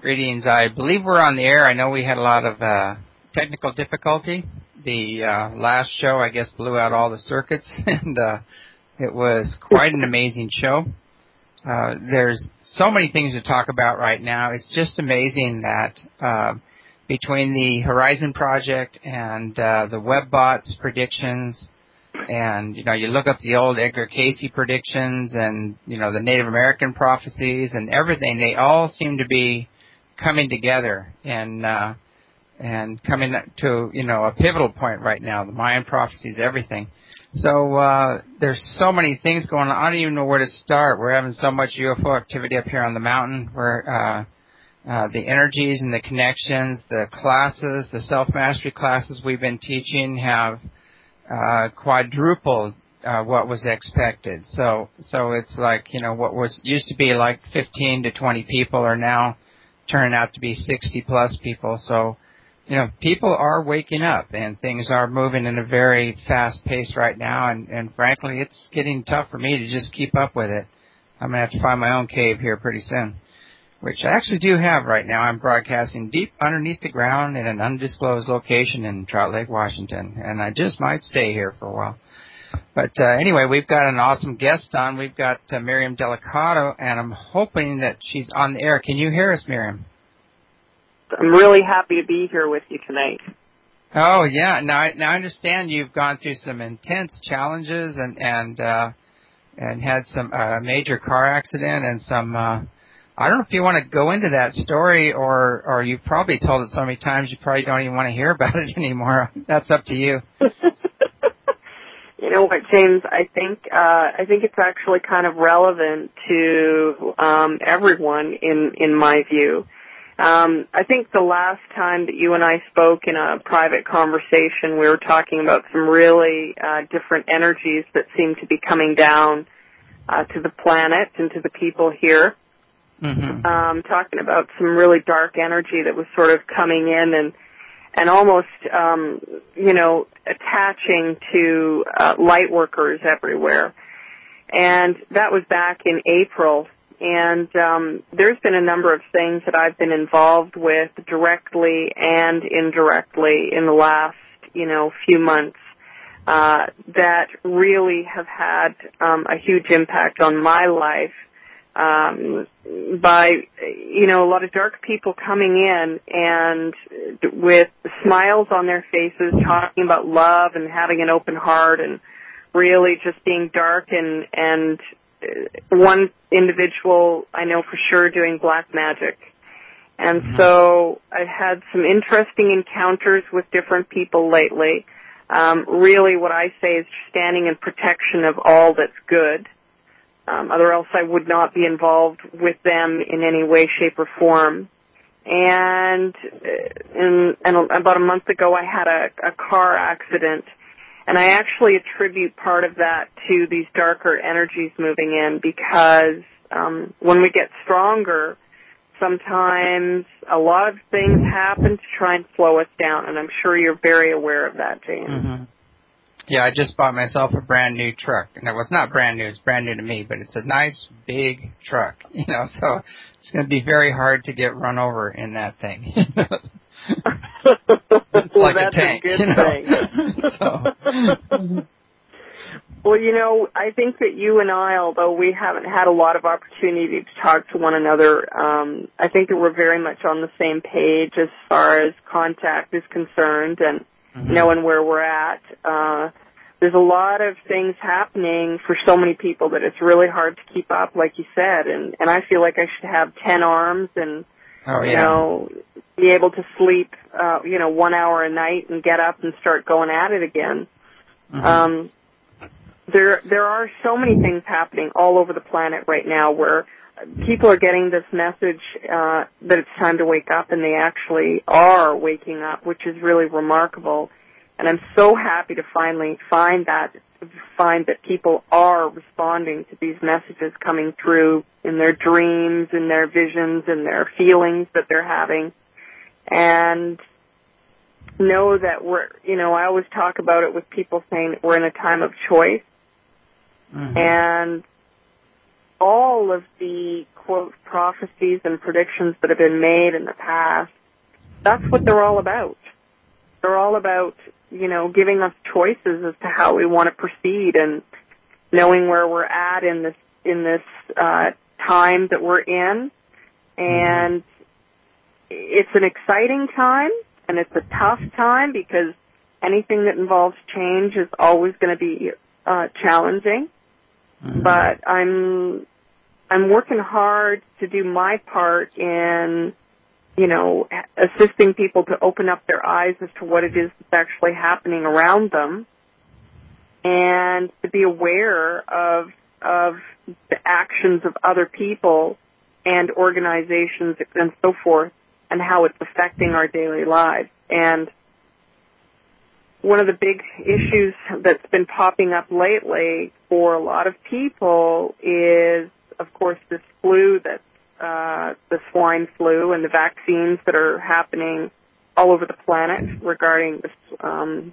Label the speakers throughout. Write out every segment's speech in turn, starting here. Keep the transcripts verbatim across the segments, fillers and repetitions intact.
Speaker 1: Greetings. I believe we're on the air. I know we had a lot of uh, technical difficulty. The uh, last show, I guess, blew out all the circuits, and uh, it was quite an amazing show. Uh, there's so many things to talk about right now. It's just amazing that uh, between the Horizon Project and uh, the WebBots predictions, and, you know, you look up the old Edgar Casey predictions and, you know, the Native American prophecies and everything, they all seem to be coming together and uh, and coming to, you know, a pivotal point right now, the Mayan prophecies, everything. So uh, there's so many things going on. I don't even know where to start. We're having so much U F O activity up here on the mountain where uh, uh, the energies and the connections, the classes, the self-mastery classes we've been teaching have uh, quadrupled uh, what was expected. So so it's like, you know, what was used to be like fifteen to twenty people are now turning out to be sixty plus people. So, you know, people are waking up and things are moving in a very fast pace right now. And, and frankly, it's getting tough for me to just keep up with it. I'm going to have to find my own cave here pretty soon, which I actually do have right now. I'm broadcasting deep underneath the ground in an undisclosed location in Trout Lake, Washington. And I just might stay here for a while. But uh, anyway, we've got an awesome guest on. We've got uh, Miriam Delicato, and I'm hoping that she's on the air. Can you hear us, Miriam?
Speaker 2: I'm really happy to be here with you tonight.
Speaker 1: Oh, yeah. Now I, now I understand you've gone through some intense challenges and and uh, and had some uh, major car accident and some. Uh, I don't know if you want to go into that story, or or you've probably told it so many times you probably don't even want to hear about it anymore. That's up to you.
Speaker 2: You know what, James? I think uh, I think it's actually kind of relevant to um, everyone, in in my view. Um, I think the last time that you and I spoke in a private conversation, we were talking about some really uh, different energies that seem to be coming down uh, to the planet and to the people here.
Speaker 1: Mm-hmm.
Speaker 2: Um, talking about some really dark energy that was sort of coming in and and almost, um, you know, attaching to uh, light workers everywhere. And that was back in April. And um, there's been a number of things that I've been involved with directly and indirectly in the last, you know, few months uh, that really have had um, a huge impact on my life. Um, by, you know, a lot of dark people coming in and with smiles on their faces, talking about love and having an open heart and really just being dark, and, and one individual I know for sure doing black magic. And mm-hmm. so I've had some interesting encounters with different people lately. Um, really what I say is standing in protection of all that's good. Um, other else I would not be involved with them in any way, shape, or form. And, in, and about a month ago, I had a, a car accident, and I actually attribute part of that to these darker energies moving in, because um, when we get stronger, sometimes a lot of things happen to try and slow us down, and I'm sure you're very aware of that, James.
Speaker 1: Mm-hmm. Yeah, I just bought myself a brand new truck. And it was not brand new, it's brand new to me, but it's a nice big truck, you know, so it's going to be very hard to get run over in that thing. It's
Speaker 2: well,
Speaker 1: like
Speaker 2: that's
Speaker 1: a tank,
Speaker 2: a good
Speaker 1: you know.
Speaker 2: thing.
Speaker 1: So.
Speaker 2: Well, you know, I think that you and I, although we haven't had a lot of opportunity to talk to one another, um, I think that we're very much on the same page as far as contact is concerned, and Mm-hmm. knowing where we're at. Uh, there's a lot of things happening for so many people that it's really hard to keep up, like you said, and, and I feel like I should have ten arms and,
Speaker 1: oh, yeah.
Speaker 2: you know, be able to sleep, uh, you know, one hour a night and get up and start going at it again. Mm-hmm. Um, there, there are so many things happening all over the planet right now where people are getting this message uh, that it's time to wake up, and they actually are waking up, which is really remarkable. And I'm so happy to finally find that, find that people are responding to these messages coming through in their dreams, in their visions, in their feelings that they're having. And know that we're, you know, I always talk about it with people saying that we're in a time of choice. Mm-hmm. And all of the, quote, prophecies and predictions that have been made in the past, that's what they're all about. They're all about, you know, giving us choices as to how we want to proceed and knowing where we're at in this, in this, uh, time that we're in. And it's an exciting time, and it's a tough time because anything that involves change is always going to be, uh, challenging. Mm-hmm. But I'm, I'm working hard to do my part in, you know, assisting people to open up their eyes as to what it is that's actually happening around them, and to be aware of, of the actions of other people and organizations and so forth, and how it's affecting our daily lives. And one of the big issues that's been popping up lately for a lot of people is, of course, this flu that's uh, the swine flu and the vaccines that are happening all over the planet regarding this. Um,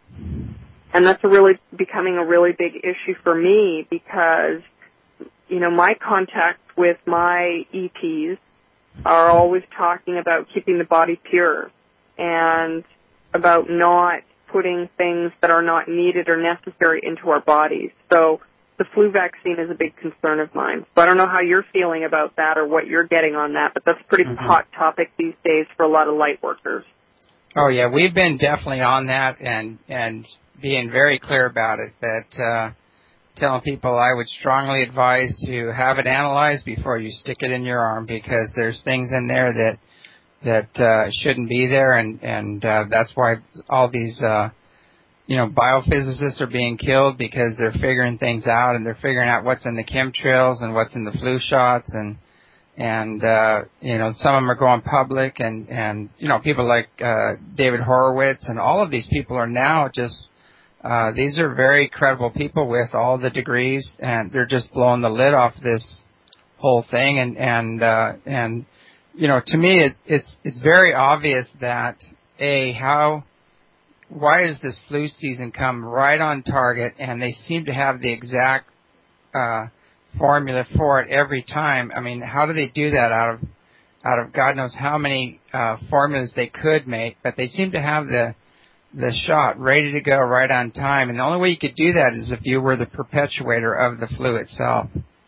Speaker 2: and that's a really becoming a really big issue for me because, you know, my contact with my E Ps are always talking about keeping the body pure and about not putting things that are not needed or necessary into our bodies. So the flu vaccine is a big concern of mine. So I don't know how you're feeling about that or what you're getting on that, but that's a pretty mm-hmm. hot topic these days for a lot of light workers.
Speaker 1: Oh, yeah, we've been definitely on that and, and being very clear about it, that uh, telling people I would strongly advise to have it analyzed before you stick it in your arm because there's things in there that that uh, shouldn't be there, and, and uh, that's why all these uh, you know, biophysicists are being killed because they're figuring things out and they're figuring out what's in the chemtrails and what's in the flu shots and and uh, you know, some of them are going public and and you know, people like uh, David Horowitz and all of these people are now just uh, these are very credible people with all the degrees and they're just blowing the lid off this whole thing and and uh, and you know, to me it, it's it's very obvious that a how why does this flu season come right on target and they seem to have the exact uh, formula for it every time? I mean, how do they do that out of out of God knows how many uh, formulas they could make, but they seem to have the the shot ready to go right on time. And the only way you could do that is if you were the perpetuator of the flu itself.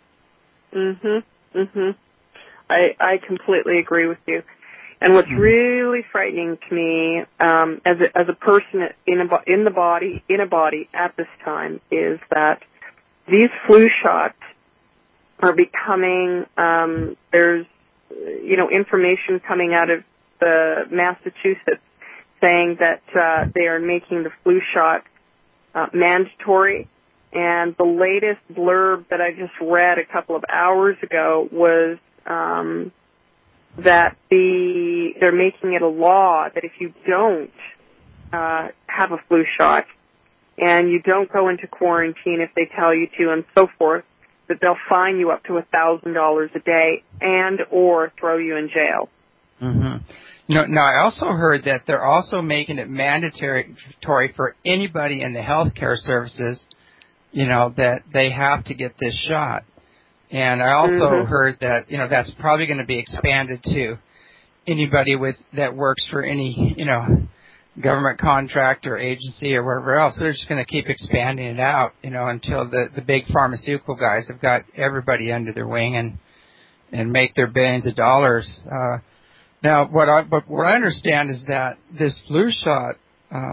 Speaker 2: Mhm. Mhm. I I completely agree with you. And what's really frightening to me, um, as a, as a person in a, in the body, in a body at this time, is that these flu shots are becoming, um, there's, you know, information coming out of the Massachusetts saying that, uh, they are making the flu shot, uh, mandatory. And the latest blurb that I just read a couple of hours ago was, um, that the they're making it a law that if you don't uh, have a flu shot and you don't go into quarantine if they tell you to and so forth, that they'll fine you up to a thousand dollars a day and or throw you in jail.
Speaker 1: Mm-hmm. You know, now I also heard that they're also making it mandatory for anybody in the healthcare services, you know, that they have to get this shot. And I also mm-hmm. heard that, you know, that's probably going to be expanded to anybody with that works for any, you know, government contract or agency or whatever else. They're just going to keep expanding it out, you know, until the, the big pharmaceutical guys have got everybody under their wing and and make their billions of dollars. Uh, now, what I but what I understand is that this flu shot uh,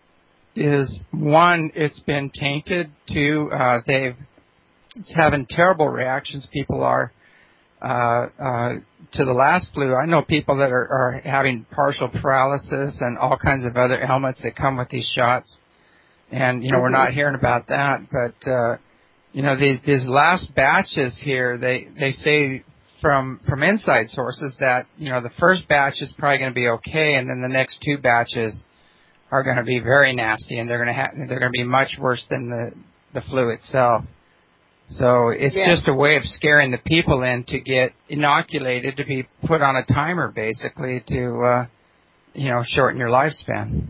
Speaker 1: is one, it's been tainted. Two, uh, they've It's having terrible reactions. People are uh, uh, to the last flu. I know people that are, are having partial paralysis and all kinds of other ailments that come with these shots. And you know, mm-hmm. we're not hearing about that. But uh, you know, these these last batches here, they they say from from inside sources that you know the first batch is probably going to be okay, and then the next two batches are going to be very nasty, and they're going to ha- they're going to be much worse than the the flu itself. So it's yeah. just a way of scaring the people in to get inoculated, to be put on a timer, basically, to, uh, you know, shorten your lifespan.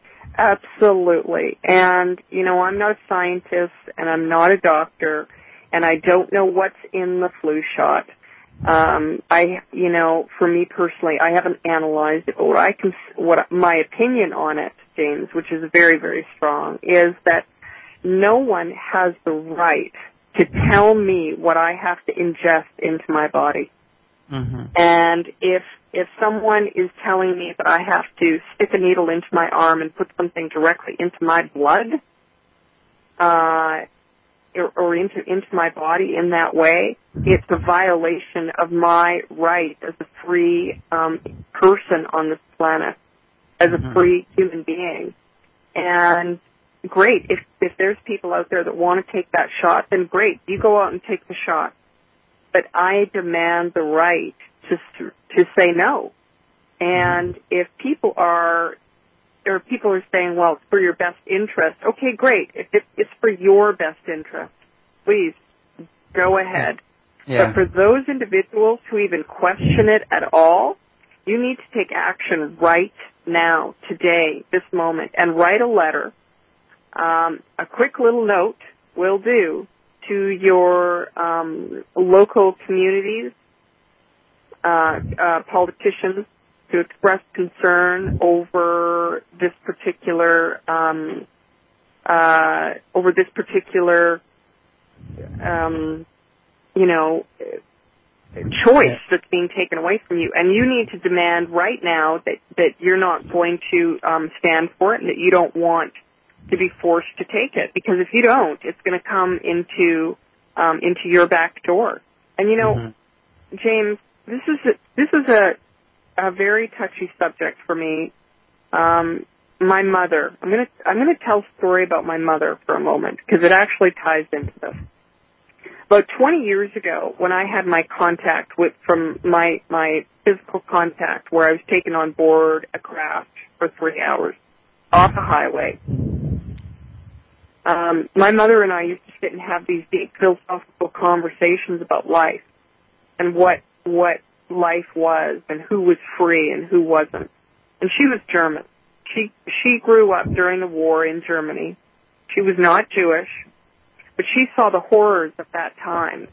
Speaker 2: Absolutely. And, you know, I'm not a scientist and I'm not a doctor, and I don't know what's in the flu shot. Um, I, you know, for me personally, I haven't analyzed it, but what I can, what my opinion on it, James, which is very, very strong, is that no one has the right to tell me what I have to ingest into my body.
Speaker 1: Mm-hmm.
Speaker 2: And if if someone is telling me that I have to stick a needle into my arm and put something directly into my blood, uh, or, or into into my body in that way, it's a violation of my right as a free um, person on this planet, as a free human being. And great, if if there's people out there that want to take that shot, then great, you go out and take the shot. But I demand the right to to say no. And if people are, or people are saying, well, it's for your best interest, okay, great. If it's for your best interest, please go ahead.
Speaker 1: Yeah.
Speaker 2: But for those individuals who even question it at all, you need to take action right now, today, this moment, and write a letter. Um, a quick little note will do to your um, local communities, uh, uh, politicians, to express concern over this particular um, uh, over this particular um, you know choice that's being taken away from you, and you need to demand right now that that you're not going to um, stand for it, and that you don't want to be forced to take it, because if you don't, it's going to come into um, into your back door. And you know, mm-hmm. James, this is a, this is a, a very touchy subject for me. Um, my mother. I'm going to I'm going to tell a story about my mother for a moment, because it actually ties into this. About twenty years ago, when I had my contact with from my my physical contact, where I was taken on board a craft for three hours off a highway. Um, my mother and I used to sit and have these deep philosophical conversations about life and what what life was and who was free and who wasn't. And she was German. She she grew up during the war in Germany. She was not Jewish, but she saw the horrors of that time.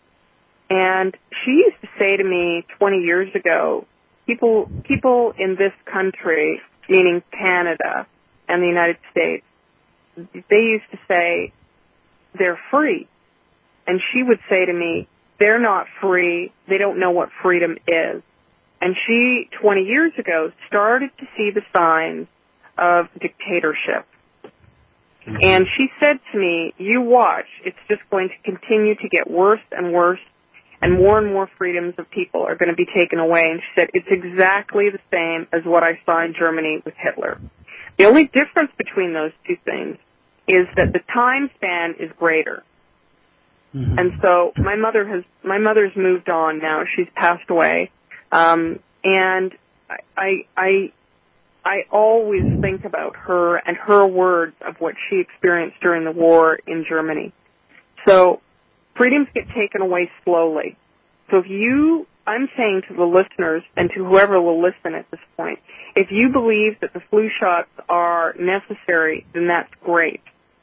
Speaker 2: And she used to say to me twenty years ago, people people in this country, meaning Canada and the United States, they used to say they're free. And she would say to me, they're not free. They don't know what freedom is. And she, twenty years ago, started to see the signs of dictatorship. Mm-hmm. And she said to me, you watch, it's just going to continue to get worse and worse, and more and more freedoms of people are going to be taken away. And she said, it's exactly the same as what I saw in Germany with Hitler. The only difference between those two things is that the time span is greater. Mm-hmm. And so my mother has, my mother's moved on now. She's passed away. Um, and I, I, I always think about her and her words of what she experienced during the war in Germany. So freedoms get taken away slowly. So if you, I'm saying to the listeners and to whoever will listen at this point, if you believe that the flu shots are necessary, then that's great.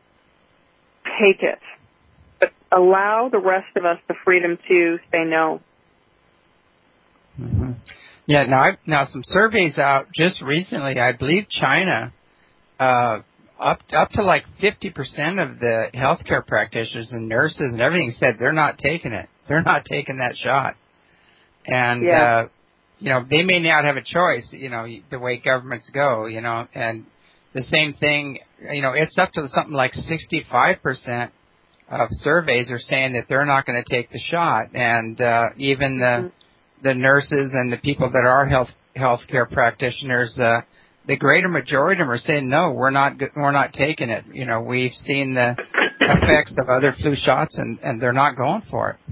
Speaker 2: Take it. But allow the rest of us the freedom to say no.
Speaker 1: Mm-hmm. Yeah, now, I've, now some surveys out just recently, I believe China, uh, up up to like fifty percent of the healthcare practitioners and nurses and everything said they're not taking it. They're not taking that shot. And, yeah. uh, you know, they may not have a choice, you know, the way governments go, you know, and the same thing, you know, it's up to something like sixty-five percent of surveys are saying that they're not going to take the shot. And, uh, even the, mm-hmm. the nurses and the people that are health, healthcare practitioners, uh, the greater majority of them are saying, no, we're not, we're not taking it. You know, we've seen the effects of other flu shots and, and they're not going for it.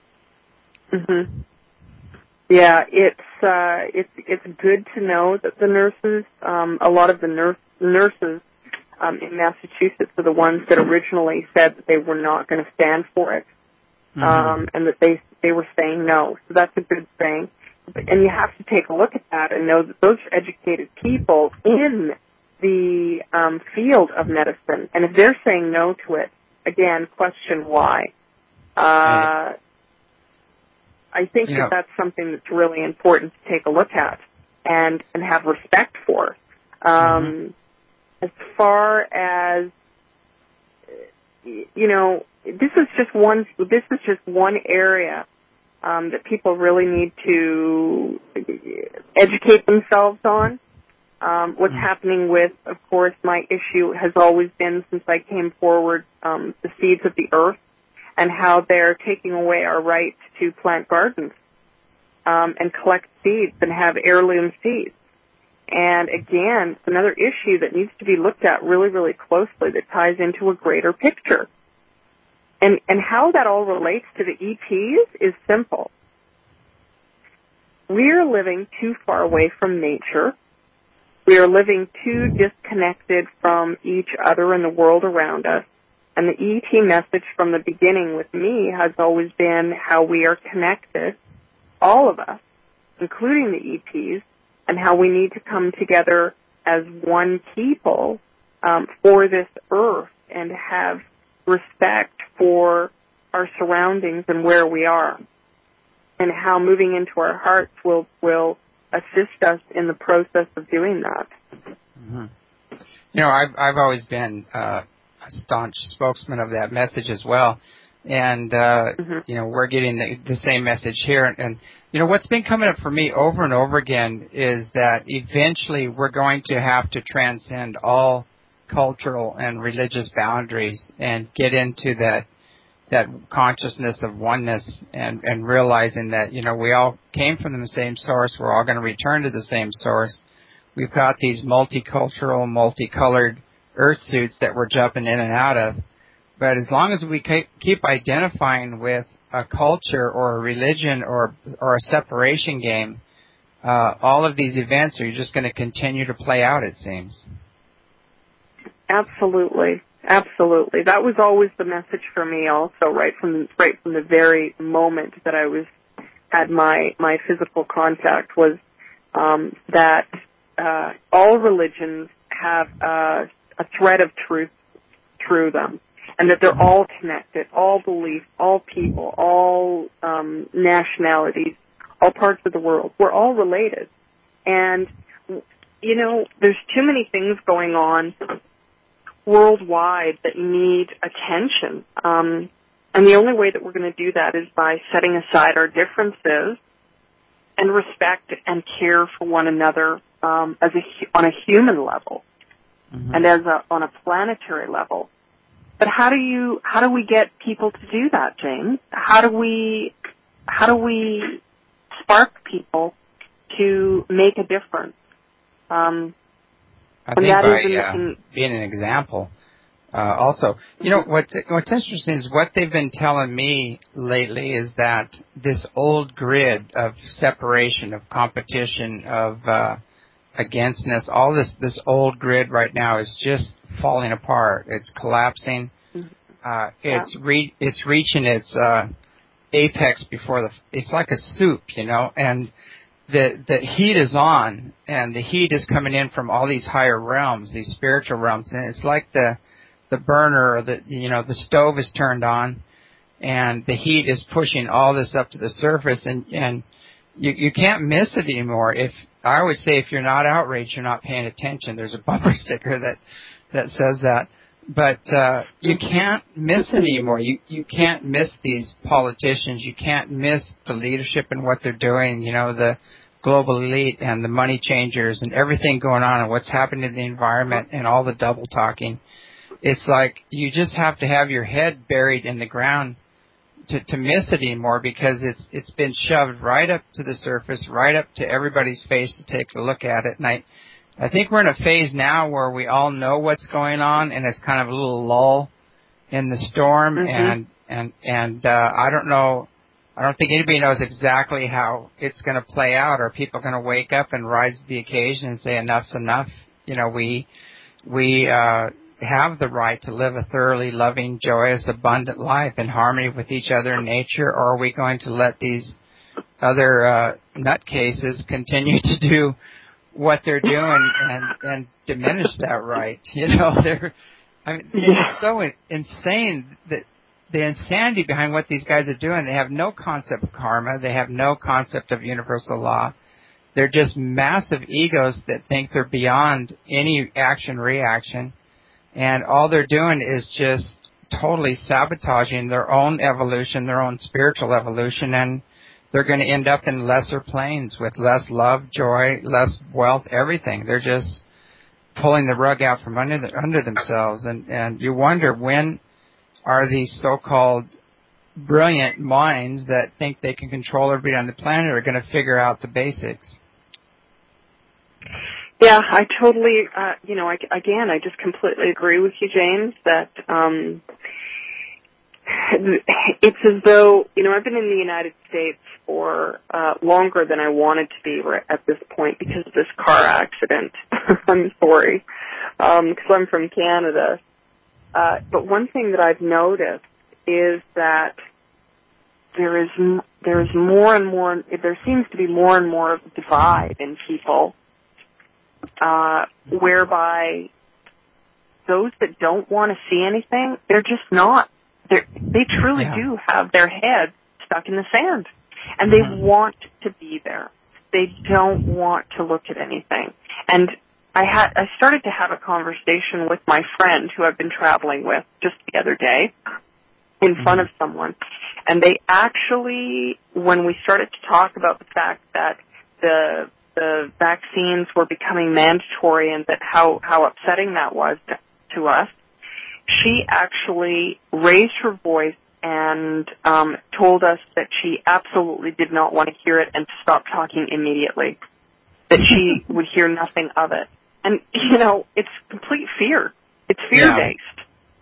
Speaker 2: Mm-hmm. Yeah, it's uh, it's it's good to know that the nurses, um, a lot of the nurse, nurses um, in Massachusetts are the ones that originally said that they were not going to stand for it, mm-hmm. um, and that they they were saying no. So that's a good thing. And you have to take a look at that and know that those are educated people in the um, field of medicine. And if they're saying no to it, again, question why. Uh, I think
Speaker 1: you
Speaker 2: that
Speaker 1: know,
Speaker 2: that's something that's really important to take a look at and, and have respect for. Um, mm-hmm. As far as, you know, this is just one, this is just one area um, that people really need to educate themselves on. Um, what's mm-hmm. happening with, of course, my issue has always been, since I came forward, um, the seeds of the earth, and how they're taking away our right to plant gardens um, and collect seeds and have heirloom seeds. And again, it's another issue that needs to be looked at really, really closely that ties into a greater picture. And, and how that all relates to the E Ts is simple. We are living too far away from nature. We are living too disconnected from each other and the world around us. And the E T message from the beginning with me has always been how we are connected, all of us, including the E Ts, and how we need to come together as one people um, for this earth and have respect for our surroundings and where we are, and how moving into our hearts will will assist us in the process of doing that.
Speaker 1: Mm-hmm. You know, I've I've always been uh, a staunch spokesman of that message as well, and uh, mm-hmm. you know, we're getting the, the same message here. And, and you know, what's been coming up for me over and over again is that eventually we're going to have to transcend all cultural and religious boundaries and get into that that consciousness of oneness, and, and realizing that, you know, we all came from the same source. We're all going to return to the same source. We've got these multicultural, multicolored earth suits that we're jumping in and out of. But as long as we keep identifying with a culture or a religion or or a separation game, uh, all of these events are just going to continue to play out, it seems.
Speaker 2: Absolutely. Absolutely. That was always the message for me also, right from right from the very moment that I was had my, my physical contact, was um, that uh, all religions have uh, a thread of truth through them, and that they're all connected, all beliefs, all people, all um, nationalities, all parts of the world. We're all related. And, you know, there's too many things going on worldwide that need attention. Um, and the only way that we're going to do that is by setting aside our differences and respect and care for one another um, as a, on a human level, mm-hmm. and as a, on a planetary level. But how do you how do we get people to do that, James? How do we how do we spark people to make a difference? Um,
Speaker 1: I think by in, uh, in, being an example. Uh, also, you know, what, what's interesting is what they've been telling me lately is that this old grid of separation, of competition, of uh, againstness, all this, this old grid right now is just falling apart. It's collapsing. Uh, it's re- it's reaching its uh, apex before the. It's like a soup, you know, and the the heat is on, and the heat is coming in from all these higher realms, these spiritual realms, and it's like the the burner, or the you know the stove is turned on, and the heat is pushing all this up to the surface, and and you you can't miss it anymore. If I always say, if you're not outraged, you're not paying attention. There's a bumper sticker that that says that. But uh, you can't miss it anymore. You you can't miss these politicians. You can't miss the leadership and what they're doing. You know, the global elite and the money changers and everything going on, and what's happening in the environment and all the double talking. It's like you just have to have your head buried in the ground to to miss it anymore, because it's it's been shoved right up to the surface, right up to everybody's face to take a look at it. And I. I think we're in a phase now where we all know what's going on, and it's kind of a little lull in the storm. Mm-hmm. And and and uh, I don't know. I don't think anybody knows exactly how it's going to play out. Are people going to wake up and rise to the occasion and say enough's enough? You know, we we uh, have the right to live a thoroughly loving, joyous, abundant life in harmony with each other and nature, or are we going to let these other uh, nutcases continue to do what they're doing and and diminish that right? You know, they're I mean, it's so insane that the insanity behind what these guys are doing. They have no concept of karma. They have no concept of universal law. They're just massive egos that think they're beyond any action-reaction. And all they're doing is just totally sabotaging their own evolution, their own spiritual evolution, and they're going to end up in lesser planes with less love, joy, less wealth, everything. They're just pulling the rug out from under the, under themselves. And, and you wonder, when are these so-called brilliant minds that think they can control everybody on the planet are going to figure out the basics?
Speaker 2: Yeah, I totally, uh, you know, I, again, I just completely agree with you, James, that um, it's as though, you know, I've been in the United States for uh, longer than I wanted to be at this point because of this car accident. I'm sorry, because um, I'm from Canada. Uh, but one thing that I've noticed is that there is there is more and more, there seems to be more and more of a divide in people, uh, whereby those that don't want to see anything, they're just not. They're, they truly yeah. do have their head stuck in the sand, and they mm-hmm. want to be there. They don't want to look at anything. And I had I started to have a conversation with my friend who I've been traveling with just the other day in mm-hmm. front of someone. And they actually, when we started to talk about the fact that the the vaccines were becoming mandatory and that how, how upsetting that was to, to us, she actually raised her voice and um, told us that she absolutely did not want to hear it and to stop talking immediately, that she would hear nothing of it. And, you know, it's complete fear. It's fear-based. Yeah.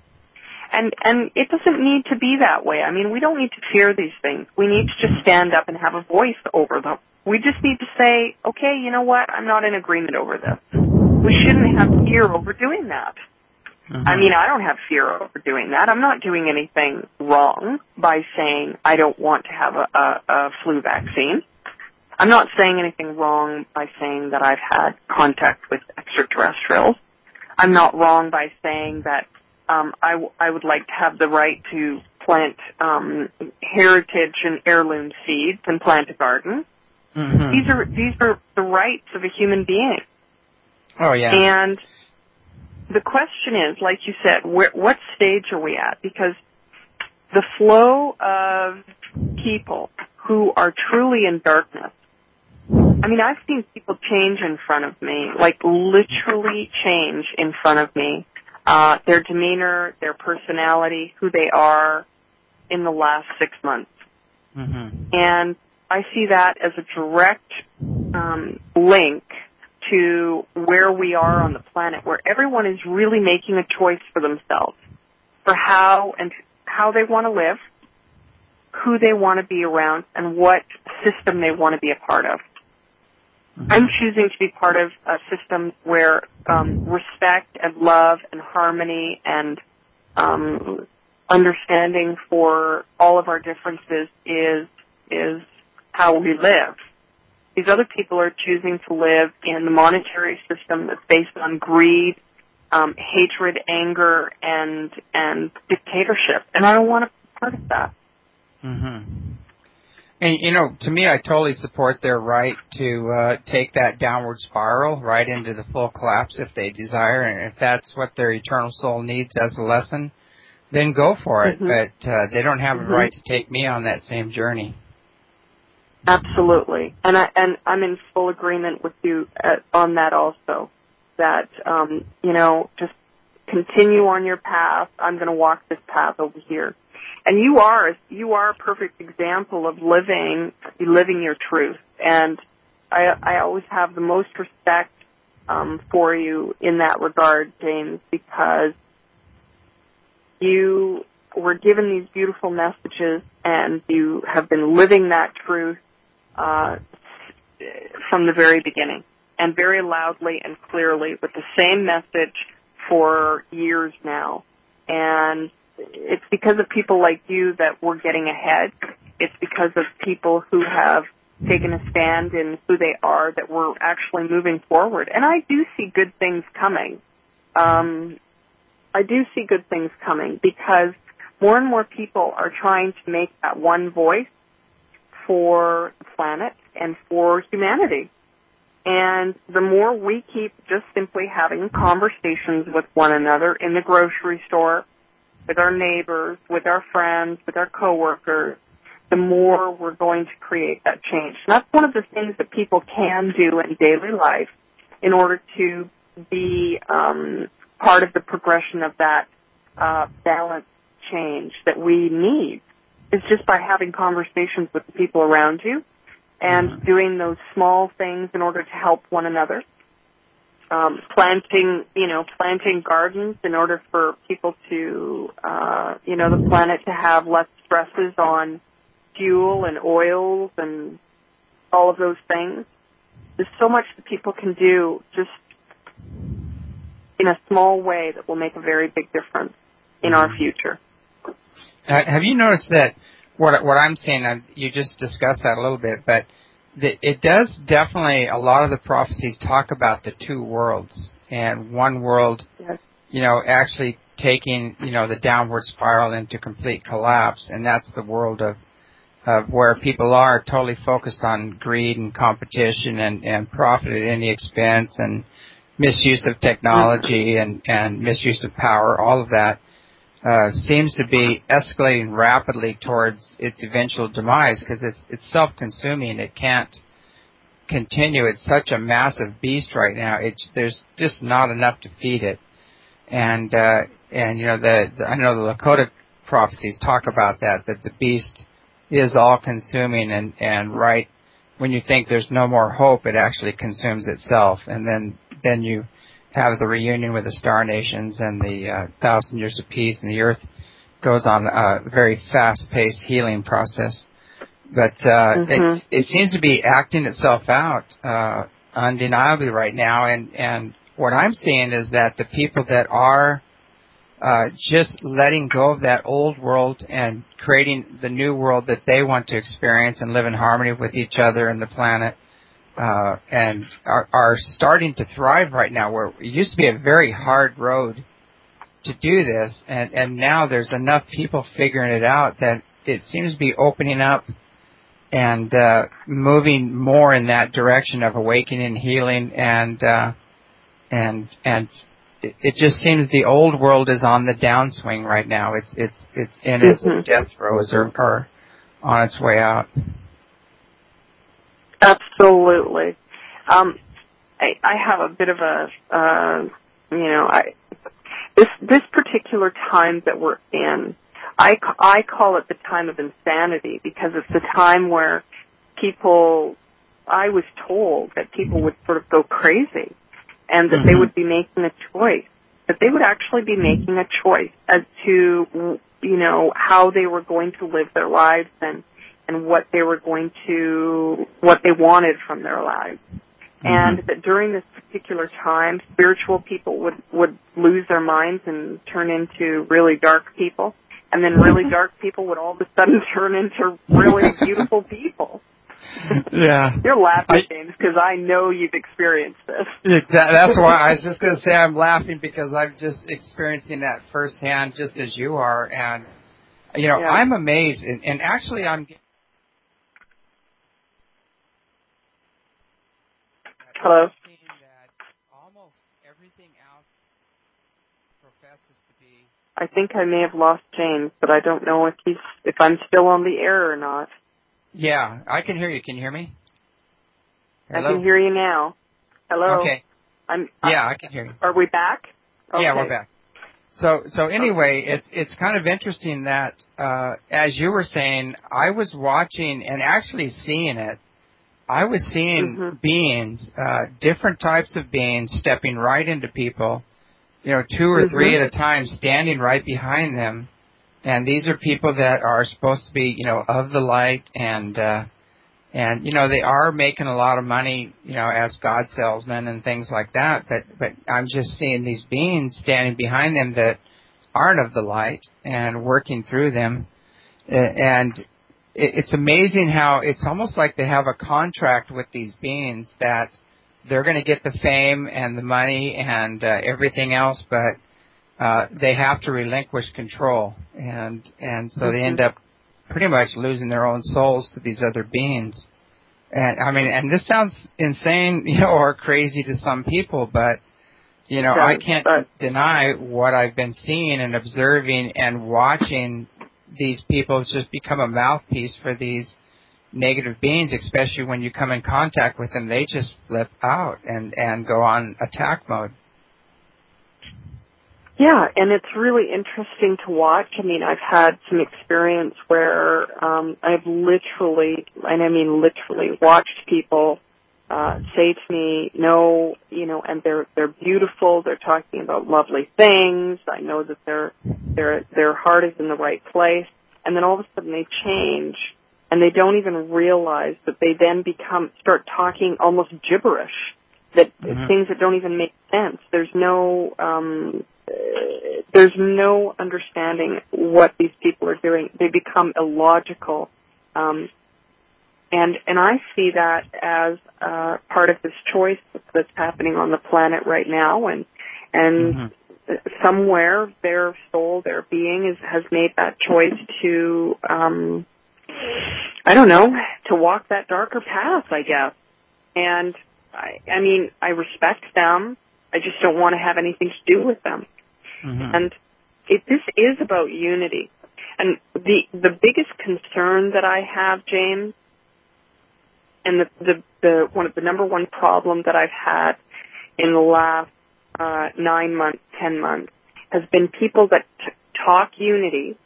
Speaker 2: And and it doesn't need to be that way. I mean, we don't need to fear these things. We need to just stand up and have a voice over them. We just need to say, okay, you know what, I'm not in agreement over this. We shouldn't have fear over doing that. Mm-hmm. I mean, I don't have fear over doing that. I'm not doing anything wrong by saying I don't want to have a, a, a flu vaccine. I'm not saying anything wrong by saying that I've had contact with extraterrestrials. I'm not wrong by saying that um, I, w- I would like to have the right to plant um, heritage and heirloom seeds and plant a garden. Mm-hmm. These are these are the rights of a human being.
Speaker 1: Oh yeah.
Speaker 2: And the question is, like you said, where, what stage are we at? Because the flow of people who are truly in darkness. I mean, I've seen people change in front of me, like literally change in front of me. Uh, their demeanor, their personality, who they are in the last six months. Mm-hmm. And I see that as a direct um, link to where we are on the planet, where everyone is really making a choice for themselves, for how and how they want to live, who they want to be around, and what system they want to be a part of. Mm-hmm. I'm choosing to be part of a system where um, respect and love and harmony and um, understanding for all of our differences is is how we live. These other people are choosing to live in the monetary system that's based on greed, um, hatred, anger, and and dictatorship, and I don't want to be part of that.
Speaker 1: Mm-hmm. And, you know, to me, I totally support their right to uh, take that downward spiral right into the full collapse if they desire. And if that's what their eternal soul needs as a lesson, then go for it. Mm-hmm. But uh, they don't have mm-hmm. a right to take me on that same journey.
Speaker 2: Absolutely. And, I, and I'm in full agreement with you at, on that also, that, um, you know, just continue on your path. I'm going to walk this path over here. And you are, you are a perfect example of living, living your truth. And I, I always have the most respect, um, for you in that regard, James, because you were given these beautiful messages and you have been living that truth, uh, from the very beginning, and very loudly and clearly with the same message for years now. And it's because of people like you that we're getting ahead. It's because of people who have taken a stand in who they are that we're actually moving forward. And I do see good things coming. Um, I do see good things coming because more and more people are trying to make that one voice for the planet and for humanity. And the more we keep just simply having conversations with one another in the grocery store, with our neighbors, with our friends, with our coworkers, the more we're going to create that change. And that's one of the things that people can do in daily life in order to be um, part of the progression of that uh, balanced change that we need. Is just by having conversations with the people around you and mm-hmm. doing those small things in order to help one another. Um, planting, you know, planting gardens in order for people to, uh, you know, the planet to have less stresses on fuel and oils and all of those things. There's so much that people can do just in a small way that will make a very big difference in our future.
Speaker 1: Uh, have you noticed that what what I'm saying, uh, you just discussed that a little bit, but the, it does definitely, a lot of the prophecies talk about the two worlds, and one world, yes. you know, actually taking, you know, the downward spiral into complete collapse, and that's the world of, of where people are totally focused on greed and competition and, and profit at any expense and misuse of technology and, and misuse of power, all of that. Uh, seems to be escalating rapidly towards its eventual demise because it's it's self-consuming. It can't continue. It's such a massive beast right now. It's there's just not enough to feed it. And uh, and you know the, the I know the Lakota prophecies talk about that that the beast is all-consuming and and right when you think there's no more hope, it actually consumes itself. And then then you have the reunion with the Star Nations and the uh, Thousand Years of Peace, and the Earth goes on a very fast-paced healing process. But uh, mm-hmm. it, it seems to be acting itself out uh, undeniably right now. And, and what I'm seeing is that the people that are uh, just letting go of that old world and creating the new world that they want to experience and live in harmony with each other and the planet, Uh, and are, are starting to thrive right now, where it used to be a very hard road to do this, and, and now there's enough people figuring it out that it seems to be opening up and uh, moving more in that direction of awakening, healing, and uh, and and it, it just seems the old world is on the downswing right now. It's it's it's in its mm-hmm. death throes or, or on its way out.
Speaker 2: Absolutely. Um, I, I have a bit of a, uh, you know, I, this this particular time that we're in, I, I call it the time of insanity because it's the time where people, I was told that people would sort of go crazy and that mm-hmm. they would be making a choice, that they would actually be making a choice as to, you know, how they were going to live their lives and and what they were going to, what they wanted from their lives. Mm-hmm. And that during this particular time, spiritual people would, would lose their minds and turn into really dark people. And then really dark people would all of a sudden turn into really beautiful people.
Speaker 1: Yeah.
Speaker 2: You're laughing, James, because I know you've experienced this.
Speaker 1: Exactly. That's why I was just going to say I'm laughing because I'm just experiencing that firsthand just as you are. And, you know, yeah. I'm amazed. And, and actually I'm...
Speaker 2: Hello?
Speaker 1: That almost everything else professes to be.
Speaker 2: I think I may have lost James, but I don't know if he's if I'm still on the air or not.
Speaker 1: Yeah, I can hear you. Can you hear me? Hello?
Speaker 2: I can hear you now. Hello.
Speaker 1: Okay.
Speaker 2: I'm.
Speaker 1: Yeah, I can hear you.
Speaker 2: Are we back? Okay.
Speaker 1: Yeah, we're back. So, so anyway, okay. it's it's kind of interesting that uh, as you were saying, I was watching and actually seeing it. I was seeing mm-hmm. beings, uh, different types of beings stepping right into people, you know, two or mm-hmm. three at a time standing right behind them. And these are people that are supposed to be, you know, of the light and, uh, and, you know, they are making a lot of money, you know, as God salesmen and things like that. But, but I'm just seeing these beings standing behind them that aren't of the light and working through them. And it's amazing how it's almost like they have a contract with these beings that they're going to get the fame and the money and uh, everything else, but uh, they have to relinquish control, and and so they end up pretty much losing their own souls to these other beings. And I mean, and this sounds insane, you know, or crazy to some people, but you know, I can't deny what I've been seeing and observing and watching these people just become a mouthpiece for these negative beings, especially when you come in contact with them. They just flip out and, and go on attack mode.
Speaker 2: Yeah, and it's really interesting to watch. I mean, I've had some experience where um, I've literally, and I mean literally, watched people uh, say to me, no, you know, and they're they're beautiful. They're talking about lovely things. I know that their their their heart is in the right place, and then all of a sudden they change, and they don't even realize that they then become start talking almost gibberish, that mm-hmm. things that don't even make sense. There's no um, there's no understanding what these people are doing. They become illogical. Um, and and I see that as uh, part of this choice that's happening on the planet right now. And and mm-hmm. somewhere their soul, their being is, has made that choice to, um, I don't know, to walk that darker path, I guess. And, I, I mean, I respect them. I just don't want to have anything to do with them. Mm-hmm. And it, this is about unity. And the the biggest concern that I have, James, and the the, the one of the number one problem that I've had in the last uh, nine months, ten months, has been people that t- talk unity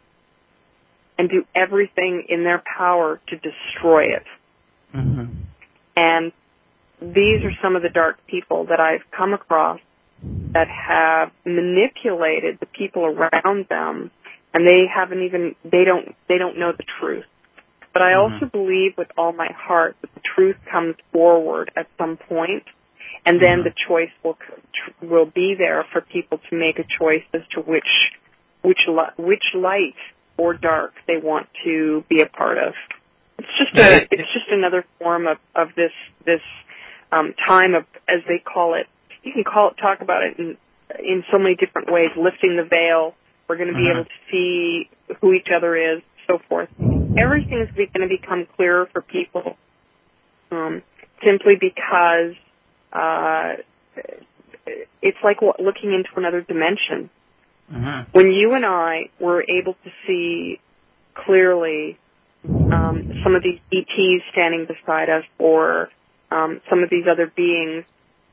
Speaker 2: and do everything in their power to destroy it. Mm-hmm. And these are some of the dark people that I've come across that have manipulated the people around them, and they haven't even, they don't, they don't know the truth. But I mm-hmm. also believe with all my heart that the truth comes forward at some point, and mm-hmm. then the choice will, will be there for people to make a choice as to which, which, which light or dark they want to be a part of. It's just a, it's just another form of, of this, this, um, time of, as they call it, you can call it, talk about it in, in so many different ways, lifting the veil. We're going to be uh-huh. able to see who each other is, so forth. Everything's going to become clearer for people um, simply because uh, it's like looking into another dimension. Uh-huh. When you and I were able to see clearly um, some of these E Ts standing beside us, or um, some of these other beings,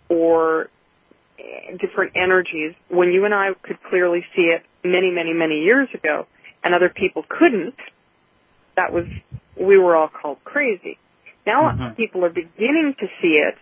Speaker 2: or different energies, when you and I could clearly see it many, many, many years ago, and other people couldn't, that was, we were all called crazy. Now mm-hmm. people are beginning to see it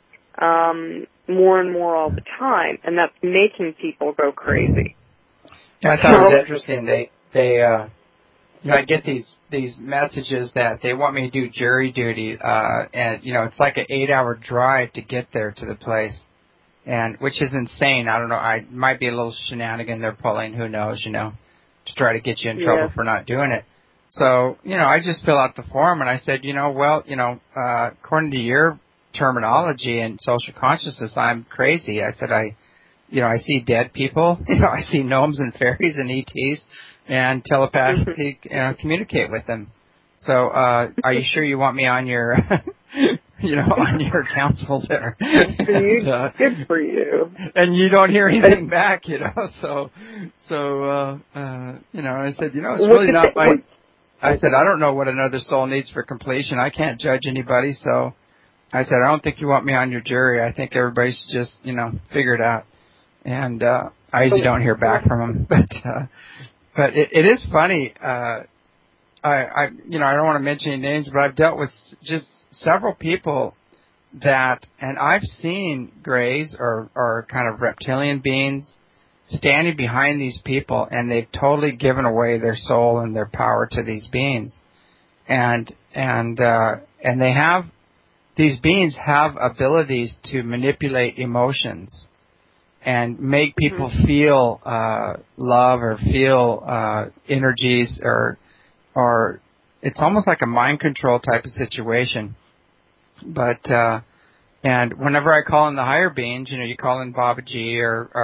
Speaker 2: um, more and more all the time, and that's making people go crazy.
Speaker 1: Yeah, I thought it was interesting. They, they, uh, you know, I get these these messages that they want me to do jury duty, uh, and you know, it's like an eight-hour drive to get there to the place. And which is insane. I don't know. I might be a little shenanigan they're pulling. Who knows? You know, to try to get you in trouble yeah. for not doing it. So you know, I just fill out the form and I said, you know, well, you know, uh, according to your terminology and social consciousness, I'm crazy. I said, I, you know, I see dead people. You know, I see gnomes and fairies and E Ts and telepathically you know, communicate with them. So, uh, are you sure you want me on your? You know, on your council there.
Speaker 2: and, uh, Good for you.
Speaker 1: And you don't hear anything back, you know. So, so, uh, uh, you know, I said, you know, it's really not my, I said, I don't know what another soul needs for completion. I can't judge anybody. So I said, I don't think you want me on your jury. I think everybody should just, you know, figure it out. And, uh, I usually don't hear back from them, but, uh, but it, it is funny. Uh, I, I, you know, I don't want to mention any names, but I've dealt with just several people that, and I've seen greys or, or kind of reptilian beings standing behind these people, and they've totally given away their soul and their power to these beings. And, and, uh, and they have, these beings have abilities to manipulate emotions and make people mm-hmm. feel, uh, love or feel, uh, energies or, or it's almost like a mind control type of situation. But, uh, and whenever I call in the higher beings, you know, you call in Baba G or, or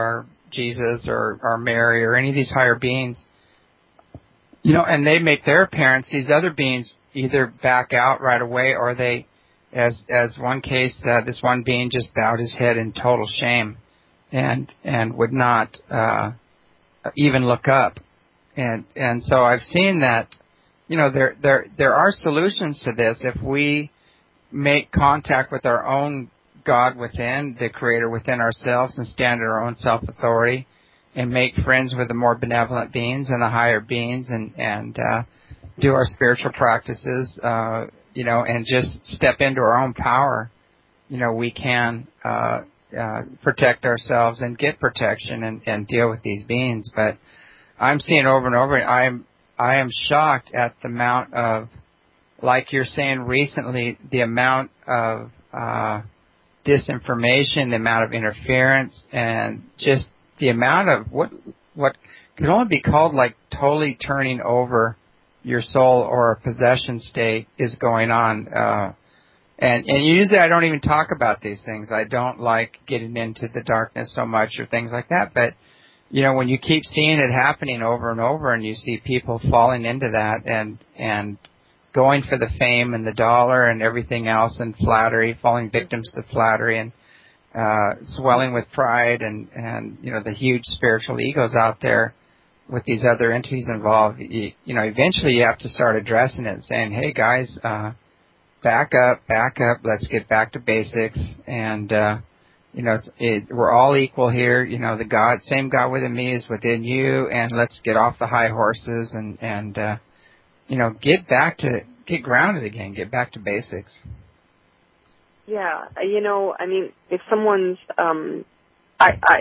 Speaker 1: Jesus or, or Mary or any of these higher beings, you know, and they make their appearance, these other beings either back out right away or they, as as one case, uh, this one being just bowed his head in total shame and and would not uh, even look up. And and so I've seen that, you know, there there there are solutions to this if we make contact with our own God within, the Creator within ourselves, and stand in our own self-authority and make friends with the more benevolent beings and the higher beings and, and uh, do our spiritual practices, uh, you know, and just step into our own power, you know, we can uh, uh, protect ourselves and get protection and, and deal with these beings. But I'm seeing over and over, I'm I am shocked at the amount of, like you're saying recently, the amount of uh, disinformation, the amount of interference, and just the amount of what what could only be called like totally turning over your soul or a possession state is going on. Uh, and, and usually I don't even talk about these things. I don't like getting into the darkness so much or things like that. But, you know, when you keep seeing it happening over and over and you see people falling into that and and going for the fame and the dollar and everything else and flattery, falling victims to flattery and uh, swelling with pride and, and, you know, the huge spiritual egos out there with these other entities involved, you, you know, eventually you have to start addressing it and saying, hey, guys, uh, back up, back up, let's get back to basics. And, uh, you know, it's, it, we're all equal here. You know, the God, same God within me is within you, and let's get off the high horses and, and uh, you know, get back to, get grounded again, get back to basics.
Speaker 2: Yeah, you know, I mean, if someone's, um, I, I,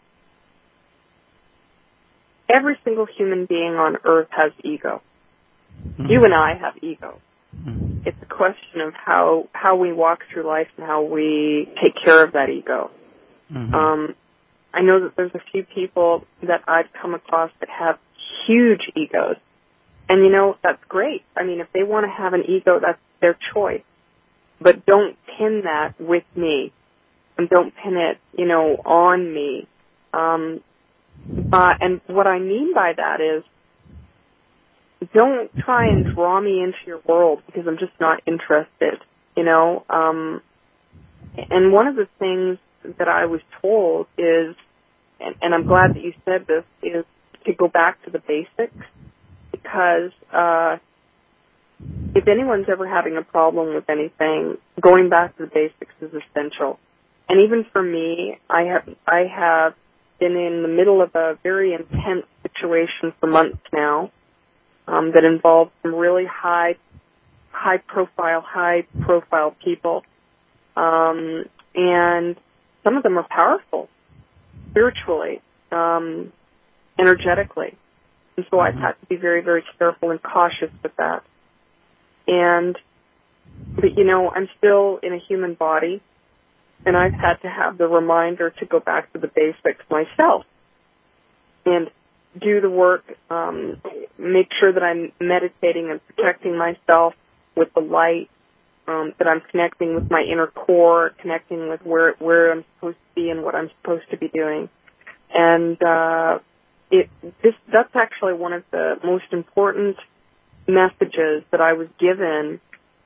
Speaker 2: every single human being on earth has ego. Mm-hmm. You and I have ego. Mm-hmm. It's a question of how, how we walk through life and how we take care of that ego. Mm-hmm. Um, I know that there's a few people that I've come across that have huge egos. And, you know, that's great. I mean, if they want to have an ego, that's their choice. But don't pin that with me. And don't pin it, you know, on me. Um, uh, and what I mean by that is don't try and draw me into your world because I'm just not interested, you know. Um, and one of the things that I was told is, and, and I'm glad that you said this, is to go back to the basics. Because uh, if anyone's ever having a problem with anything, going back to the basics is essential. And even for me, I have I have been in the middle of a very intense situation for months now um, that involves some really high, high profile, high profile people, um, and some of them are powerful, spiritually, um, energetically. And so I've had to be very, very careful and cautious with that. And, but you know, I'm still in a human body, and I've had to have the reminder to go back to the basics myself and do the work, um, make sure that I'm meditating and protecting myself with the light, um, that I'm connecting with my inner core, connecting with where, where I'm supposed to be and what I'm supposed to be doing. And, uh, It, this, that's actually one of the most important messages that I was given,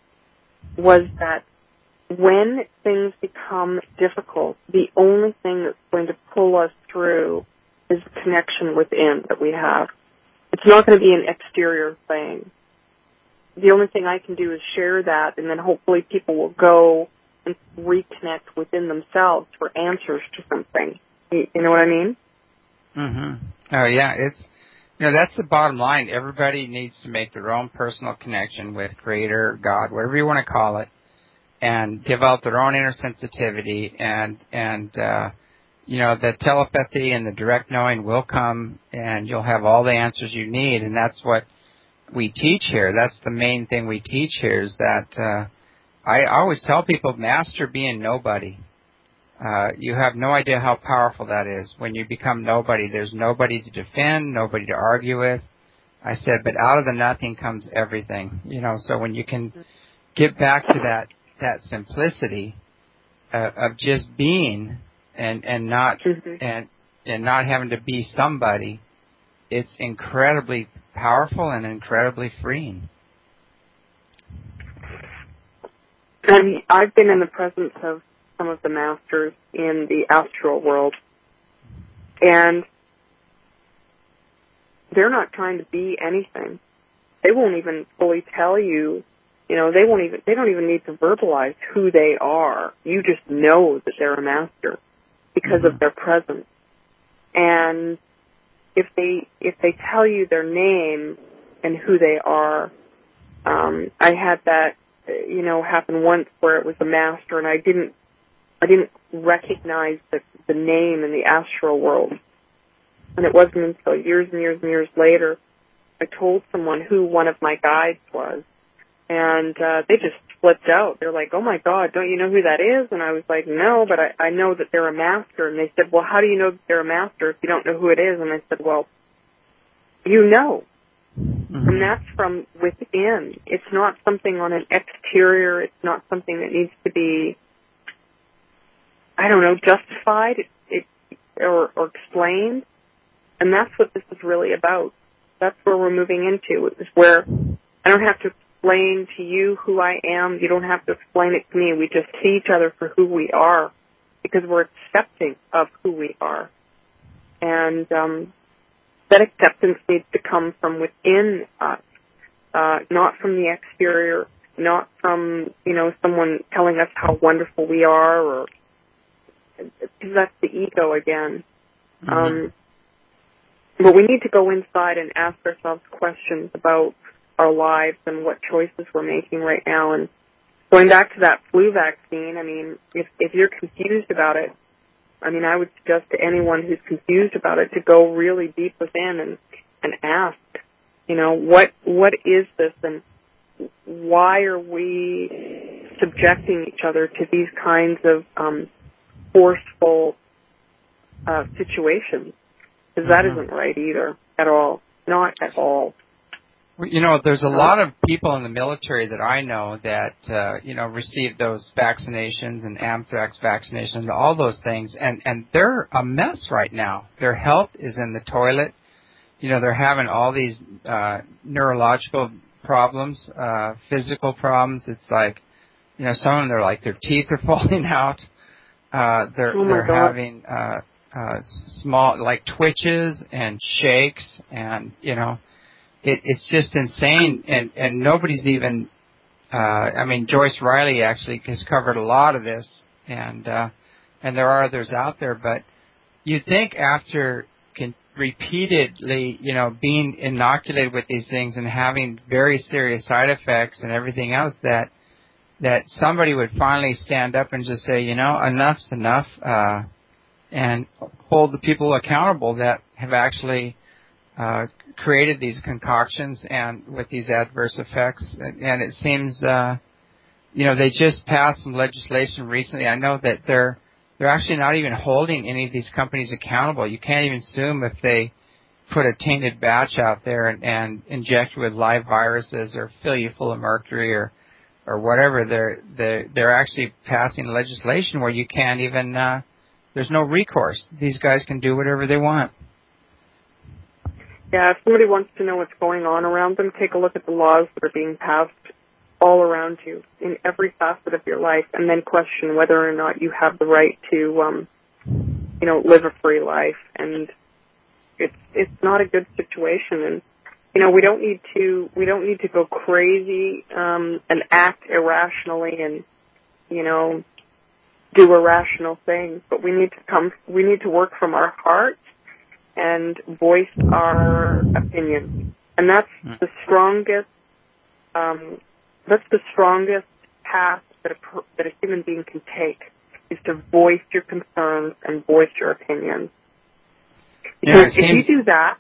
Speaker 2: was that when things become difficult, the only thing that's going to pull us through is the connection within that we have. It's not going to be an exterior thing. The only thing I can do is share that, and then hopefully people will go and reconnect within themselves for answers to something. You, you know what I mean?
Speaker 1: Mm-hmm. Oh, yeah, it's, you know, that's the bottom line. Everybody needs to make their own personal connection with Creator, God, whatever you want to call it, and develop their own inner sensitivity, and, and, uh, you know, the telepathy and the direct knowing will come, and you'll have all the answers you need, and that's what we teach here. That's the main thing we teach here, is that, uh, I always tell people, master being nobody. Uh, you have no idea how powerful that is. When you become nobody, there's nobody to defend, nobody to argue with. I said, but out of the nothing comes everything. You know, so when you can get back to that, that simplicity uh, of just being and, and not, mm-hmm. and, and not having to be somebody, it's incredibly powerful and incredibly freeing.
Speaker 2: And I've been in the presence of some of the masters in the astral world, and they're not trying to be anything. They won't even fully tell you, you know, they won't even, they don't even need to verbalize who they are. You just know that they're a master because mm-hmm. of their presence. And if they, if they tell you their name and who they are, um, I had that, you know, happen once where it was a master and I didn't, I didn't recognize the, the name in the astral world. And it wasn't until years and years and years later I told someone who one of my guides was. And uh, they just flipped out. They're like, oh, my God, don't you know who that is? And I was like, no, but I, I know that they're a master. And they said, well, how do you know that they're a master if you don't know who it is? And I said, well, you know. Mm-hmm. And that's from within. It's not something on an exterior. It's not something that needs to be, I don't know, justified it, it, or, or explained. And that's what this is really about. That's where we're moving into. It's where I don't have to explain to you who I am. You don't have to explain it to me. We just see each other for who we are because we're accepting of who we are. And um, that acceptance needs to come from within us, uh, not from the exterior, not from, you know, someone telling us how wonderful we are, or because that's the ego again. Mm-hmm. Um, but we need to go inside and ask ourselves questions about our lives and what choices we're making right now. And going back to that flu vaccine, I mean, if, if you're confused about it, I mean, I would suggest to anyone who's confused about it to go really deep within and, and ask, you know, what what is this and why are we subjecting each other to these kinds of um, forceful uh, situations? Because that mm-hmm. isn't right either, at all. Not at all.
Speaker 1: You know, there's a lot of people in the military that I know that, uh, you know, received those vaccinations and anthrax vaccinations, all those things, and, and they're a mess right now. Their health is in the toilet. You know, they're having all these uh, neurological problems, uh, physical problems. It's like, you know, some of them, they're like their teeth are falling out. Uh, they're
Speaker 2: oh
Speaker 1: they're
Speaker 2: God.
Speaker 1: having uh, uh, small, like, twitches and shakes, and, you know, It, it's just insane, and, and nobody's even, uh, I mean, Joyce Riley actually has covered a lot of this, and, uh, and there are others out there, but you'd think after con- repeatedly, you know, being inoculated with these things and having very serious side effects and everything else that, that somebody would finally stand up and just say, you know, enough's enough, uh, and hold the people accountable that have actually, uh, created these concoctions and with these adverse effects. And it seems, uh, you know, they just passed some legislation recently. I know that they're, they're actually not even holding any of these companies accountable. You can't even sue them if they put a tainted batch out there and, and inject you with live viruses or fill you full of mercury or, or whatever. They're, they're, they're actually passing legislation where you can't even, uh, there's no recourse. These guys can do whatever they want.
Speaker 2: Yeah, if somebody wants to know what's going on around them, take a look at the laws that are being passed all around you in every facet of your life, and then question whether or not you have the right to, um, you know, live a free life. And it's it's not a good situation. And you know, we don't need to we don't need to go crazy um, and act irrationally and you know do irrational things. But we need to come we need to work from our heart and voice our opinions. And that's the strongest, um, that's the strongest path that a, that a human being can take, is to voice your concerns and voice your opinions. Because yeah, if you do that,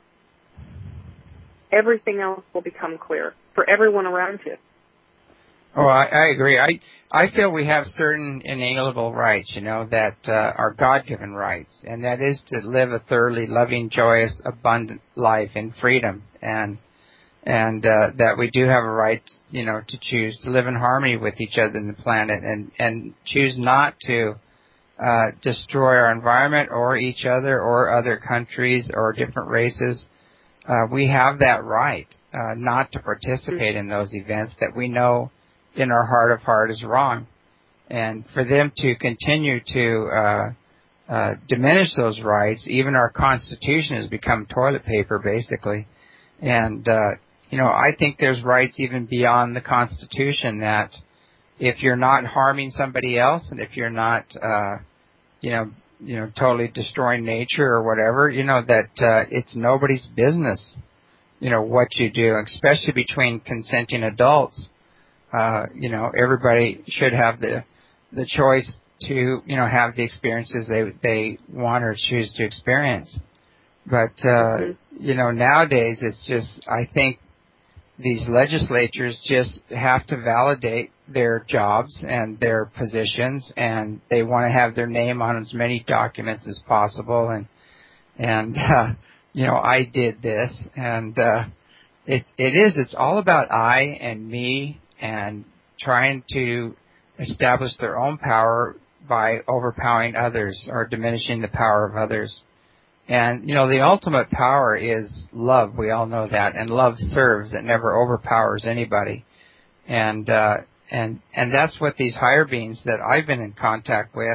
Speaker 2: everything else will become clear for everyone around you.
Speaker 1: Oh, I, I agree. I I feel we have certain inalienable rights, you know, that uh, are God-given rights, and that is to live a thoroughly loving, joyous, abundant life in freedom, and and uh, that we do have a right, you know, to choose to live in harmony with each other in the planet, and and choose not to uh, destroy our environment or each other or other countries or different races. Uh, we have that right uh, not to participate in those events that we know in our heart of heart is wrong. And for them to continue to uh, uh, diminish those rights, even our Constitution has become toilet paper, basically. And, uh, you know, I think there's rights even beyond the Constitution that if you're not harming somebody else and if you're not, uh, you know, you know, totally destroying nature or whatever, you know, that uh, it's nobody's business, you know, what you do, especially between consenting adults. Uh, you know, everybody should have the the choice to, you know, have the experiences they they want or choose to experience. But, uh, mm-hmm. you know, nowadays it's just, I think these legislatures just have to validate their jobs and their positions, and they want to have their name on as many documents as possible. And, and, uh, you know, I did this, and, uh, it, it is, it's all about I and me and trying to establish their own power by overpowering others or diminishing the power of others. And, you know, the ultimate power is love. We all know that. And love serves. It never overpowers anybody. And, uh, and, and that's what these higher beings that I've been in contact with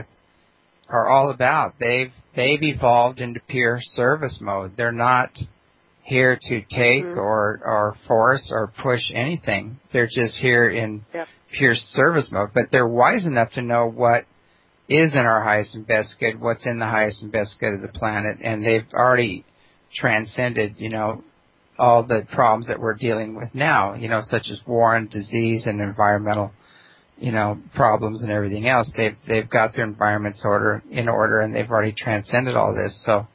Speaker 1: are all about. They've, they've evolved into pure service mode. They're not here to take mm-hmm. or, or force or push anything. They're just here in yep. pure service mode. But they're wise enough to know what is in our highest and best good, what's in the highest and best good of the planet, and they've already transcended, you know, all the problems that we're dealing with now, you know, such as war and disease and environmental, you know, problems and everything else. They've they've got their environments order in order, and they've already transcended all this. So,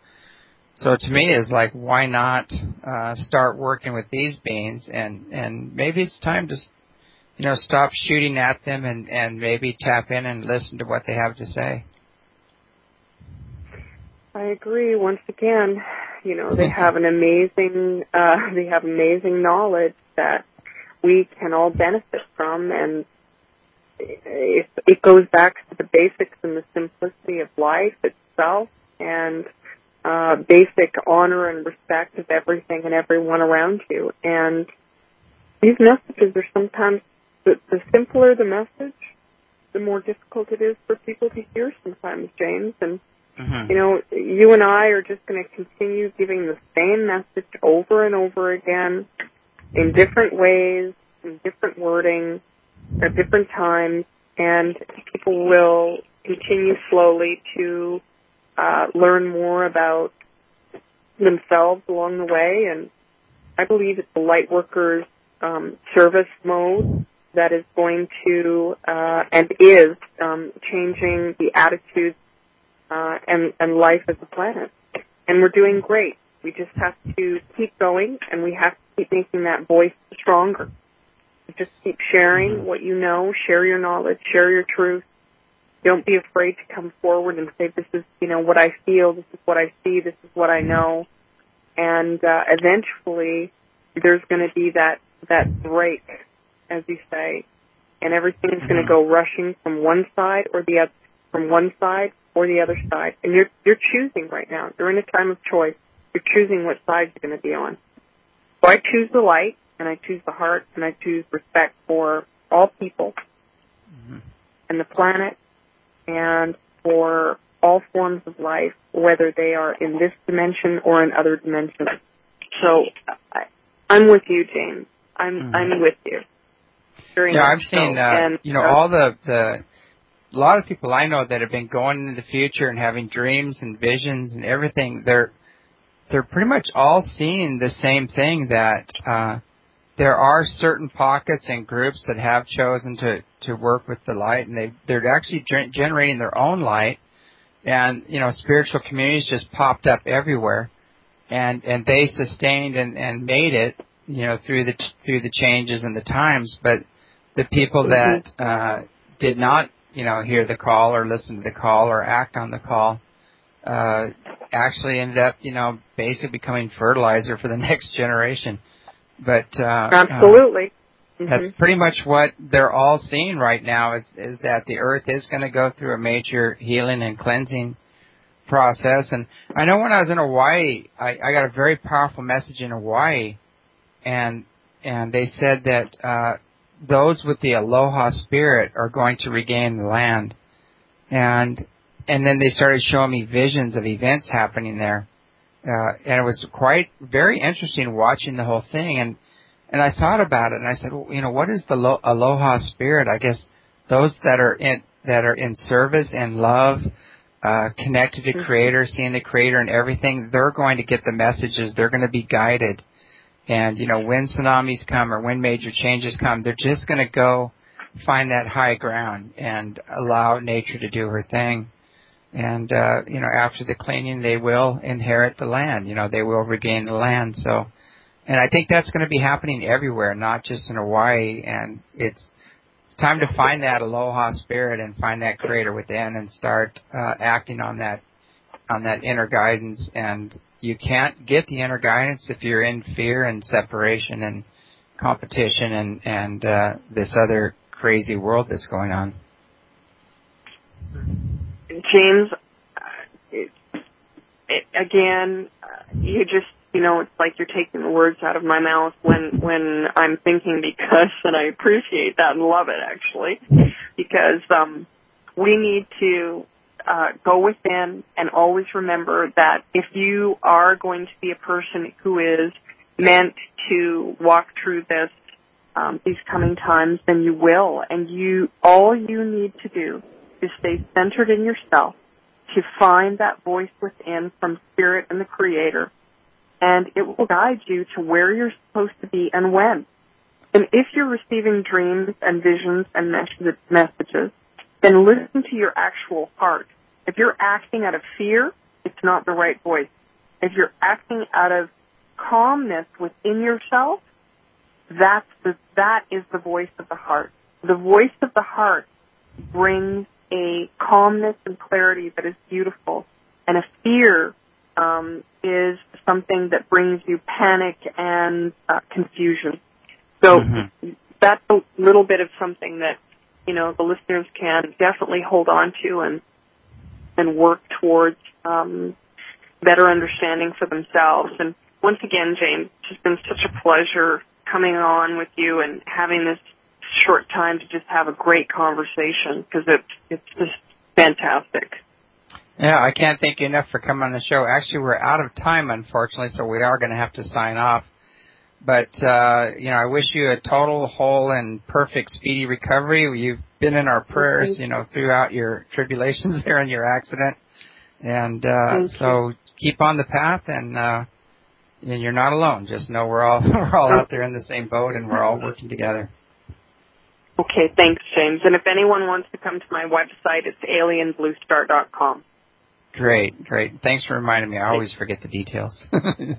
Speaker 1: so to me, is like, why not uh, start working with these beings, and and maybe it's time to, you know, stop shooting at them and, and maybe tap in and listen to what they have to say.
Speaker 2: I agree. Once again, you know, they have an amazing, uh, they have amazing knowledge that we can all benefit from, and it, it goes back to the basics and the simplicity of life itself, and uh, basic honor and respect of everything and everyone around you. And these messages are sometimes The, the simpler the message, the more difficult it is for people to hear sometimes, James. And, mm-hmm. you know, you and I are just going to continue giving the same message over and over again in different ways, in different wording, at different times, and people will continue slowly to uh, learn more about themselves along the way. And I believe it's the Lightworkers um, service mode that is going to uh, and is um, changing the attitudes uh, and, and life as a planet. And we're doing great. We just have to keep going, and we have to keep making that voice stronger. Just keep sharing what you know, share your knowledge, share your truth. Don't be afraid to come forward and say, this is, you know, what I feel, this is what I see, this is what I know. And uh, eventually there's going to be that, that break, as you say, and everything is going to go rushing from one side or the other, from one side or the other side. And you're you're choosing right now. You're in a time of choice. You're choosing what side you're going to be on. So I choose the light, and I choose the heart, and I choose respect for all people mm-hmm. and the planet, and for all forms of life, whether they are in this dimension or in other dimensions. So I, I'm with you, James. I'm mm-hmm. I'm with you.
Speaker 1: Yeah, I've seen, uh, and, you know, uh, all the, the, a lot of people I know that have been going into the future and having dreams and visions and everything, they're, they're pretty much all seeing the same thing, that, uh, there are certain pockets and groups that have chosen to, to work with the light, and they, they're actually gen- generating their own light, and, you know, spiritual communities just popped up everywhere, and, and they sustained and, and made it, you know, through the, through the changes in the times, but the people that uh, did not, you know, hear the call or listen to the call or act on the call uh, actually ended up, you know, basically becoming fertilizer for the next generation. But uh,
Speaker 2: absolutely, Mm-hmm.
Speaker 1: That's pretty much what they're all seeing right now is, is that the earth is going to go through a major healing and cleansing process. And I know when I was in Hawaii, I, I got a very powerful message in Hawaii, and and they said that uh, those with the aloha spirit are going to regain the land. And and then they started showing me visions of events happening there. Uh, and it was quite very interesting watching the whole thing. And And I thought about it, and I said, well, you know, what is the lo- aloha spirit? I guess those that are in that are in service and love, uh, connected to Creator, seeing the Creator and everything, they're going to get the messages. They're going to be guided. And, you know, when tsunamis come or when major changes come, they're just going to go find that high ground and allow nature to do her thing. And, uh, you know, after the cleaning, they will inherit the land. You know, they will regain the land. So... And I think that's going to be happening everywhere, not just in Hawaii. And it's it's time to find that aloha spirit and find that Creator within, and start uh, acting on that on that inner guidance. And you can't get the inner guidance if you're in fear and separation and competition and and uh, this other crazy world that's going on.
Speaker 2: James, uh, it, it, again, uh, you just. You know, it's like you're taking the words out of my mouth when, when I'm thinking, because, and I appreciate that and love it actually, because, um, we need to, uh, go within and always remember that if you are going to be a person who is meant to walk through this, um, these coming times, then you will. And you, all you need to do is stay centered in yourself, to find that voice within from Spirit and the Creator. And it will guide you to where you're supposed to be and when. And if you're receiving dreams and visions and messages, then listen to your actual heart. If you're acting out of fear, it's not the right voice. If you're acting out of calmness within yourself, that's the, that is the voice of the heart. The voice of the heart brings a calmness and clarity that is beautiful, and a fear um, is something that brings you panic and uh, confusion. So mm-hmm. that's a little bit of something that, you know, the listeners can definitely hold on to and and work towards um, better understanding for themselves. And once again, James, it's just been such a pleasure coming on with you and having this short time to just have a great conversation, because it's, it's just fantastic.
Speaker 1: Yeah, I can't thank you enough for coming on the show. Actually, we're out of time, unfortunately, so we are going to have to sign off. But, uh, you know, I wish you a total, whole, and perfect, speedy recovery. You've been in our prayers, you know, throughout your tribulations there and your accident. And uh, so keep on the path, and, uh, and you're not alone. Just know we're all we're all out there in the same boat, and we're all working together.
Speaker 2: Okay, thanks, James. And if anyone wants to come to my website, it's alien blue star dot com.
Speaker 1: Great, great. Thanks for reminding me. I always forget the details. so,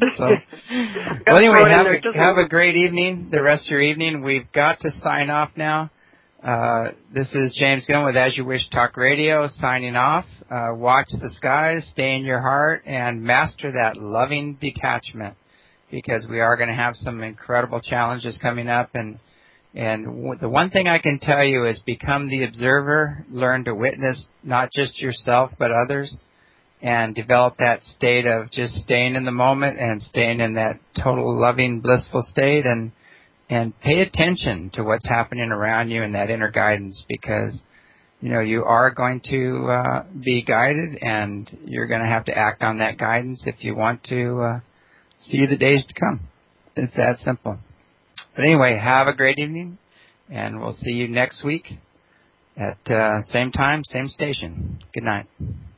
Speaker 1: well, anyway, have a, have a great evening, the rest of your evening. We've got to sign off now. Uh, this is James Gunn with As You Wish Talk Radio, signing off. Uh, watch the skies, stay in your heart, and master that loving detachment, because we are going to have some incredible challenges coming up. And, and w- the one thing I can tell you is become the observer, learn to witness not just yourself but others, and develop that state of just staying in the moment and staying in that total loving, blissful state, and and pay attention to what's happening around you and that inner guidance, because, you know, you are going to uh, be guided, and you're going to have to act on that guidance if you want to uh, see the days to come. It's that simple. But anyway, have a great evening, and we'll see you next week at uh, same time, same station. Good night.